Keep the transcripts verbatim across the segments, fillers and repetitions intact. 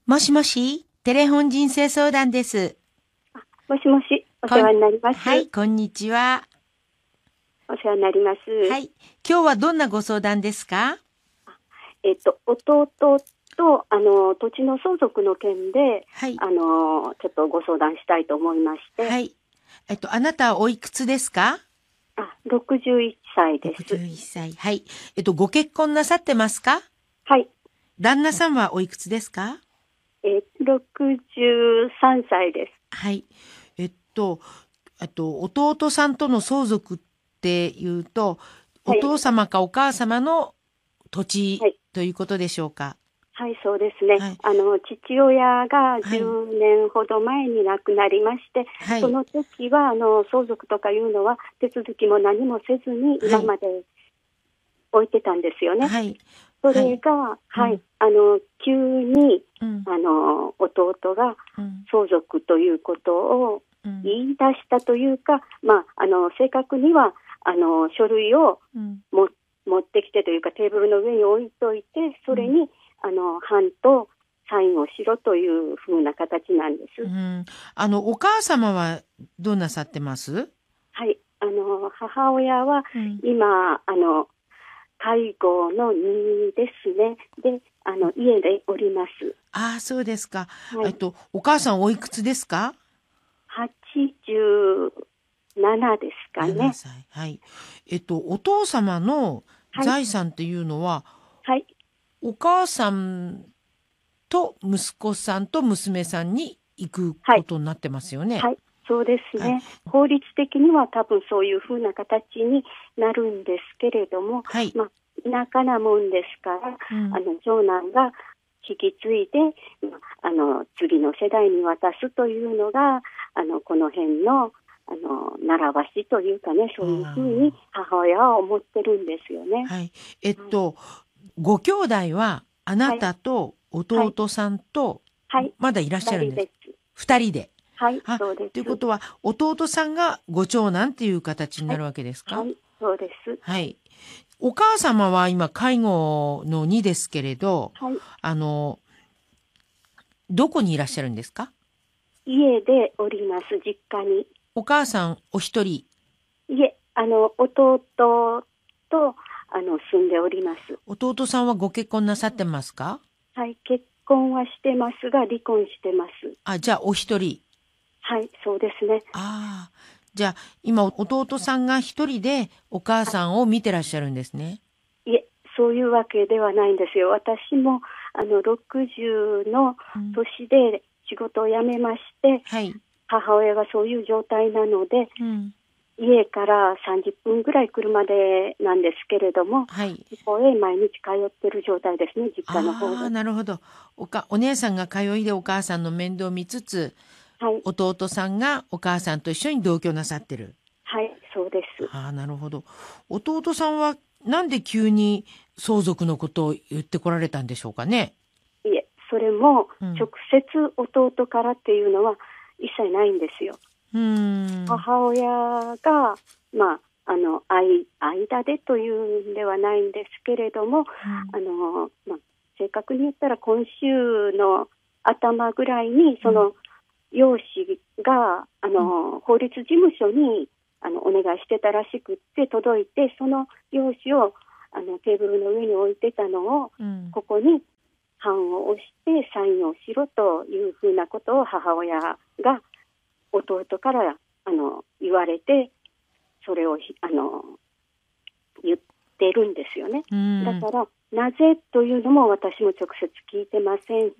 もしもし、テレフォン人生相談です。 もしもし、お世話になります。 はい、こんにちは。 お世話になります。 はい、今日はどんなご相談ですか？ えっと、弟と、あの、土地の相続の件で、 はい、 あの、ちょっとご相談したいと思いまして。 はい。えっと、あなたはおいくつですか？ あ、ろくじゅういっさいです。 ろくじゅういっさい。はい。えっと、ご結婚なさってますか？ はい。 旦那さんはおいくつですか？ え、ろくじゅうさんさいです。 はい。えっと、あと、弟さんとの相続っていうと、おはい。 父様かお母様の土地はい。 ということでしょうか？ はい、そうですね。 はい。 あの、父親がはい。 じゅうねんほど前に亡くなりまして、 はい。 その時は、あの、相続とかいうのは手続きも何もせずにはい。 今まで置いてたんですよね。 はい。 そはい。 れが、はい、 うん。 あの、急に、 うん。 あの、弟がうん。 相続ということをうん。 言い出したというか、まあ、あの、正確には、あの、書類をうん。 も持ってきてというか、テーブルの上に置いといて、それに、あの、版とサインをしろというふうな形なんです。 うん。あの、お母様はどうなさってます？ はい、あの、母親はうん。 今、あの、介護のにですね。で、あの、家でおります。 ああ、そうですか。 はい。 えっと、お母さんおいくつですか？ はちじゅうななですかななね。 さい。はい。えっと、お父様のはい。 財産っていうのは、 はい。 お母さんと息子さんと娘さんに行くはい。 ことになってますよね。 はい。そうですはい。 ね。法律的には多分そういうふうな形になるんですけれども、 はい。 まあ、田舎なもんですから、 うん。 あの、長男が引き継いで、まあの、次の世代に渡すというのが、あの、この辺の、あの、習わしというかね、そういうふうにあ母親は思ってるんですよね。 あ。はい。えっと、ご兄弟はあなはい。 たとはい。 弟さんとはい。 まだいらっしゃるんです。 二人です。 二人で。 はい。 あ、 そうです。 ということは弟さんがご長男っていう形にはい。 なるわけですか？ はい。そうです。 はい。お母様は今介護のにですけれど、 はい。 あの、どこにいらっしゃるんですか？ 家でおります、実家に。 お母さんお一人。 いえ、あの、弟と、あの、住んでおります。 弟さんはご結婚なさってますか？ はい。結婚はしてますが、離婚してます。 あ、じゃあお一人。 はい。そうですね。 ああ。じゃあ今弟さんが一人でお母はい。 さんを見てらっしゃるんですね。 いえ、そういうわけではないんですよ。私も、あの、ろくじゅうのうん。 年で仕事を辞めまして、 はい。 母親がそういう状態なので、 うん。 家からさんじゅっぷんぐらい車でなんですけれども、 はい。 そこへ毎日通ってる状態ですね、実家の方ああ、 で。 なるほど。おか、お姉さんが通いでお母さんの面倒を見つつ、 はい。 弟さんがお母さんと一緒に同居なさってる。 はい、そうです。 ああ、なるほど。弟さんはなんで急に相続のことを言ってこられたんでしょうかね。 いえ、それもうん。 直接弟からっていうのは一切ないんですよ。 うーん。 母親が、まあ、あの、間間でというんではないんですけれども、 うん。 あの、まあ、正確に言ったら今週の頭ぐらいに、 うん。 その、養子が、あうん。 の、法律事務所に、あの、お願いしてたらしくって届いて、その養子を、あの、テーブルの上に置いてたのを、 うん。 ここに版を押してサインをしろというふうなことを母親が弟からあの言われて、それをあの言ってるんですよね。 うん。 だからなぜというのも私も直接聞いてませんし、 うん。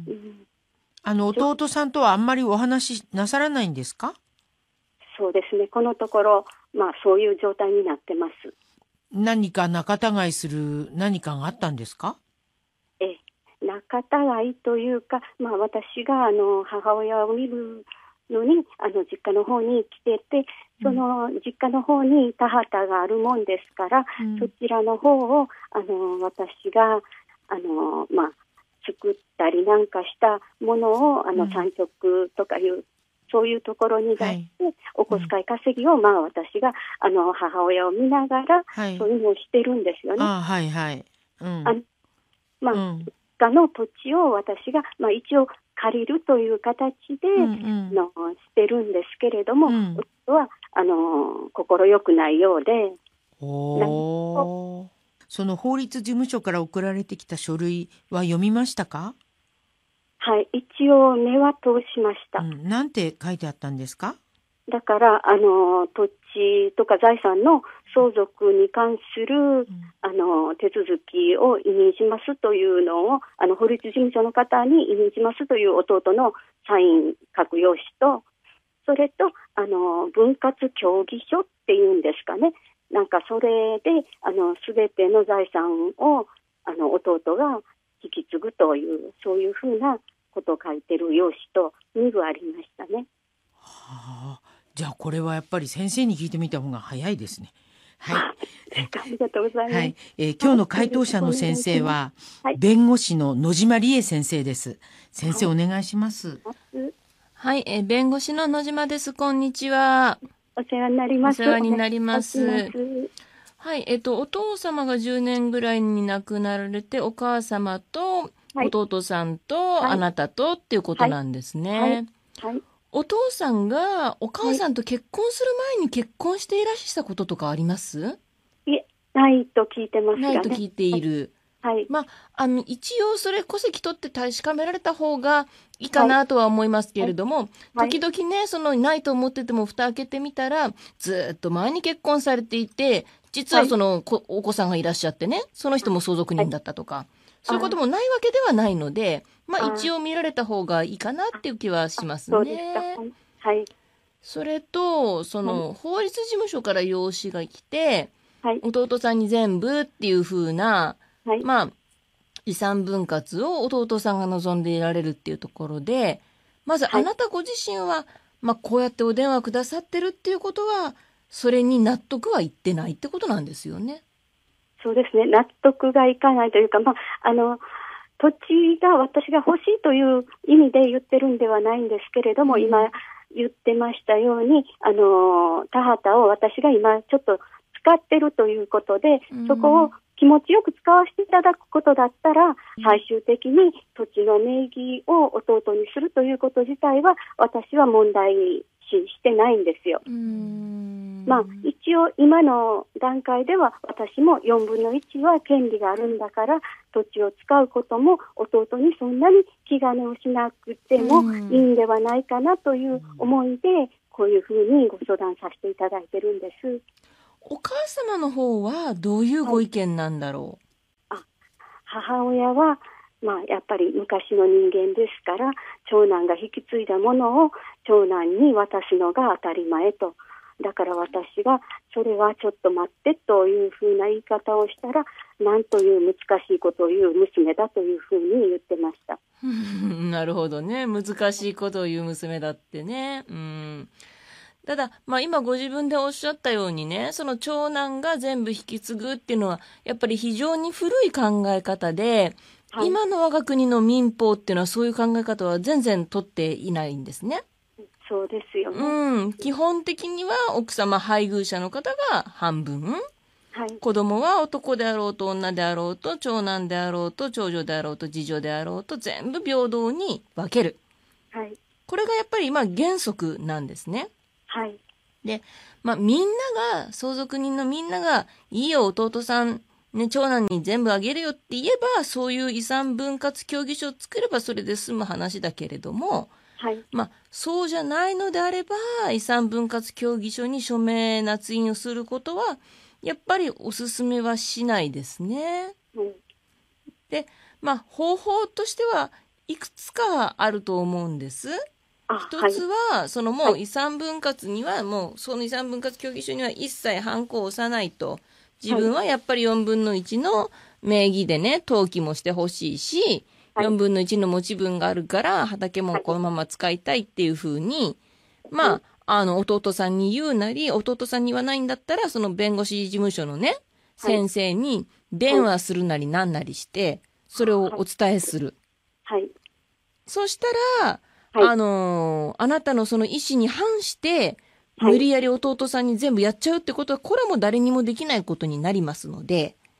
うん、 あの、 ちょ弟さんとはあんまりお話しなさらないんですか？ そうですね、このところ、まあ、そういう状態になってます。 何か仲違いする何かがあったんですか？ え仲違いというか、まあ、私があの母親を見るのにあの実家の方に来てて、その実家の方に田畑があるもんですから、 うん。 そちらの方をあの私があの、まあ、作ったりなんかしたものをあうん。 の産直とかいうそういうところに出して、 はい。 お小遣い稼ぎを、まあ、私があの母親を見ながらはい。 そういうのをしてるんですよね。 ああ、はいはい。うあん。 まあ、 うん。 家の土地を私が、まあ、一応借りるという形で、 うんうんのしてるんですけれども、 うん夫はあの心よくないようで、 おー。その法律事務所から送られてきた書類は読みましたか？ はい、一応目は通しました。 うん、なんて書いてあったんですか？ だからあの土地とか財産の相続に関する、 うん、 あの手続きを委任しますというのを、あの法律事務所の方に委任しますという弟のサイン書く用紙と、それとあの分割協議書っていうんですかね、なんかそれであの全ての財産をあの弟が引き継ぐという、そういうふうなことを書いてる用紙とに部ありましたね。 はあ、じゃあこれはやっぱり先生に聞いてみた方が早いですね。はい。 ありがとうございます。 はい、えー今日の回答者の先生は、 はい弁護士の野島理恵先生です。先生、 はいお願いします。 はい、えー弁護士の野島です。こんにちは。 お世話になります。 お世話になりますお願いしますはい、えっと、お父様がじゅうねんぐらいに亡くなられて、お母様とはい弟さんと、 はいあなたとっていうことなんですね。 はい。 お父さんがお母さんと結婚する前に結婚していらしたこととかあります？ いえ、ないと聞いてますがね。 ないと聞いている。 はい。 まあ、あの一応それ戸籍取って確かめられた方がいいかなとは思いますけれども、 はい時々ね、そのないと思ってても蓋開けてみたらずっと前に結婚されていて、実はその、こお子さんがいらっしゃってね、その人も相続人だったとか、そういうこともないわけではないので、まああ一応見られた方がいいかなっていう気はしますそうですか。 ね。 はい。 それとその法律事務所から用紙が来て、 はい。 弟さんに全部っていう風な、 はい。 まあ遺産分割を弟さんが望んでいられるっていうところで、まずはいあなたご自身は、まあこうやってお電話くださってるっていうことは、それに納得はいってないってことなんですよね。 そうですね。納得がいかないというか、まあ、あの、土地が私が欲しいという意味で言ってるんではないんですけれども、 うん今言ってましたように、あの、田畑を私が今ちょっと使ってるということで、 うんそこを気持ちよく使わせていただくことだったら、最終的に土地の名義を弟にするということ自体は、私は問題視してないんですよ。 うーんまあ、一応今の段階では私もよんぶんのいちは権利があるんだから土地を使うことも弟にそんなに気兼ねをしなくてもいいんではないかなという思いでこういうふうにご相談させていただいてるんです。 お母様の方はどういうご意見なんだろう？ 母親はまあ、やっぱり昔の人間ですから長男が引き継いだものを長男に渡すのが当たり前と。だから私がそれはちょっと待ってというふうな言い方をしたらなんという難しいことを言う娘だというふうに言ってました。 なるほどね。難しいことを言う娘だってね。うん。ただ、まあ今ご自分でおっしゃったようにね、その長男が全部引き継ぐっていうのはやっぱり非常に古い考え方で、はい、今の我が国の民法っていうのはそういう考え方は全然取っていないんですね。 そうですよね。 うん。基本的には奥様配偶者の方が半分。 はい、 子供は男であろうと女であろうと長男であろうと長女であろうと次女であろうと全部平等に分ける。 はい、 これがやっぱりまあ原則なんですね。 はい。 で、まあみんなが、相続人のみんなが、いいよ弟さん、ね、長男に全部あげるよって言えば、そういう遺産分割協議書を作ればそれで済む話だけれども、 はい、 まあそうじゃないのであれば、遺産分割協議書に署名捺印をすることは、やっぱりお勧めはしないですね。 うん、 で、まあ方法としてはいくつかあると思うんです。一つは、そのもう遺産分割には、もうその遺産分割協議書には一切ハンコを押さないと。自分はやっぱりよんぶんのいちの名義でね、登記もしてほしいし、よんぶんのいちの持ち分があるから畑もこのまま使いたいっていうふうに、まあ、あの、弟さんに言うなり、弟さんに言わないんだったら、その弁護士事務所のね、先生に電話するなりなんなりして、それをお伝えする。 はい。 そしたら、 はい、 あのー、あなたのその意思に反して、無理やり弟さんに全部やっちゃうってことは、これはもう誰にもできないことになりますので、 はい、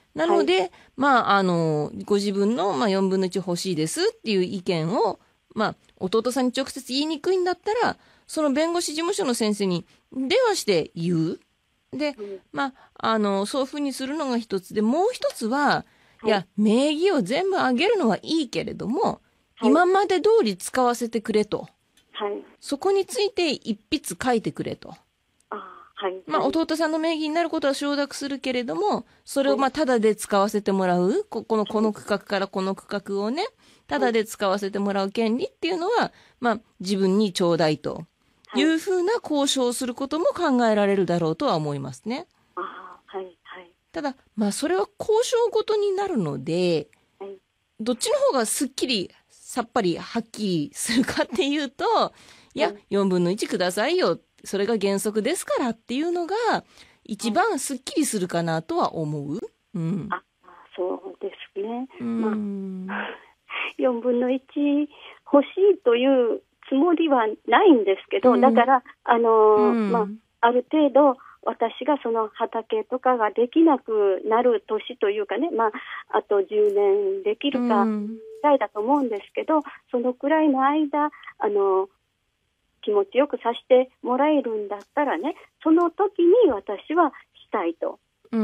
なので、はい、まあ、あの、ご自分の、まあ、よんぶんのいち欲しいですっていう意見を、まあ、弟さんに直接言いにくいんだったら、その弁護士事務所の先生に電話して言う。で、まあ、あの、そういうふうにするのが一つで、もう一つは、はい、いや、名義を全部あげるのはいいけれども、はい、今まで通り使わせてくれと。はい。そこについて一筆書いてくれと。はい、まあ、弟さんの名義になることは承諾するけれども、それをまあ、ただで使わせてもらう、ここの、この区画からこの区画をね、ただで使わせてもらう権利っていうのは、まあ、自分にちょうだいというふうな交渉をすることも考えられるだろうとは思いますね。あはい、はい。ただ、まあ、それは交渉ごとになるので、はい、どっちの方がすっきり、さっぱり、はっきりするかっていうと、いや、よんぶんのいちくださいよ。それが原則ですからっていうのが一番すっきりするかなとは思う。うん。あ、 そうですね。まあ、よんぶんのいち欲しいというつもりはないんですけど、うん、だからあの、うん、まあある程度私がその畑とかができなくなる年というかね、まああとじゅうねんできるかぐらいだと思うんですけど、うん、そのくらいの間あの。気持ちよくさせてもらえるんだったらね、その時に私はしたいと、うん、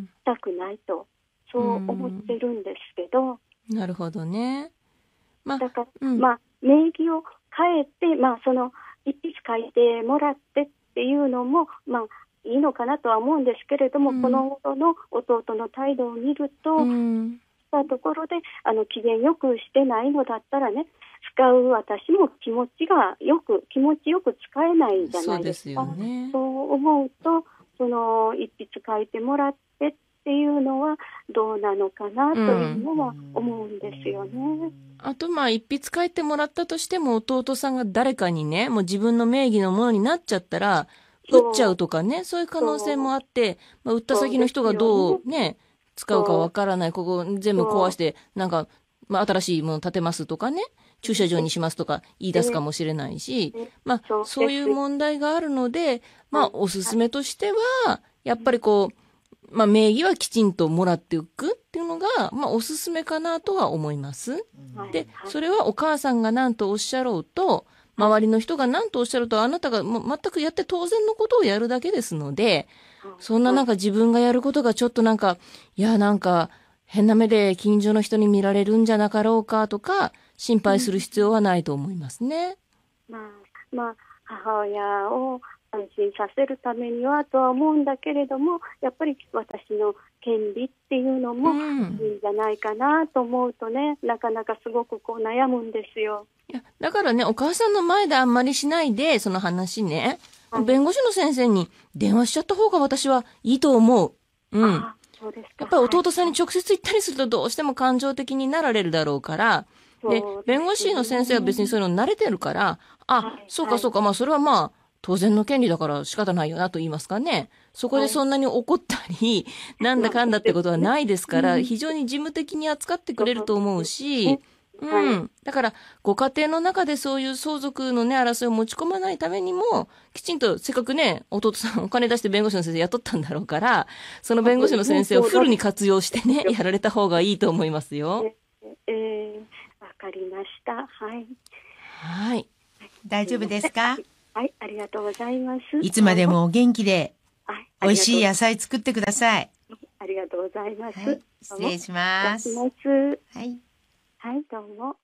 したくないと、そう思ってるんですけど。 うん、なるほどね。 まあ、だから、うん、まあ、名義を変えて、まあ、その、一筆書いてもらってっていうのも、まあ、いいのかなとは思うんですけれども、うん、この頃の弟の態度を見ると、うん、したところで、あの、機嫌よくしてないのだったらね、使う私も気持ちがよく気持ちよく使えないじゃないですか。そうですよね。そう思うと、その一筆書いてもらってっていうのはどうなのかなというのは思うんですよね。うん、 あとまあ一筆書いてもらったとしても弟さんが誰かにね、もう自分の名義のものになっちゃったら売っちゃうとかね、そういう可能性もあって、まあ、売った先の人がどうね使うかわからない、ここ全部壊してなんか、まあ、新しいもの建てますとかね。駐車場にしますとか言い出すかもしれないし、まあ、そういう問題があるので、まあ、おすすめとしては、やっぱりこう、まあ、名義はきちんともらっておくっていうのが、まあ、おすすめかなとは思います。で、それはお母さんが何とおっしゃろうと、周りの人が何とおっしゃると、あなたがもう全くやって当然のことをやるだけですので、そんななんか自分がやることがちょっとなんか、いや、なんか、変な目で近所の人に見られるんじゃなかろうかとか、心配する必要はないと思いますね。 まあ、まあ、母親を安心させるためにはとは思うんだけれども、やっぱり私の権利っていうのもいいんじゃないかなと思うとね、うん、なかなかすごくこう悩むんですよ。 いや、だからね、お母さんの前であんまりしないで、その話ね、はい、弁護士の先生に電話しちゃった方が私はいいと思う。うん。あ、そうですか。やっぱり弟さんに直接言ったりするとどうしても感情的になられるだろうから、で、弁護士の先生は別にそういうの慣れてるから、あ、はい、そうかそうか、まあそれはまあ、当然の権利だから仕方ないよなと言いますかね。そこでそんなに怒ったり、はい、なんだかんだってことはないですから、非常に事務的に扱ってくれると思うし、うん。だから、ご家庭の中でそういう相続のね、争いを持ち込まないためにも、きちんと、せっかくね、弟さんお金出して弁護士の先生雇ったんだろうから、その弁護士の先生をフルに活用してね、やられた方がいいと思いますよ。 えーわかりました。はい。 はい。 大丈夫ですか？ はい、ありがとうございます。 いつまでもお元気で、美味しい野菜作ってください。 ありがとうございます。 はい、失礼します。 はい。 はい。 はい、どうも。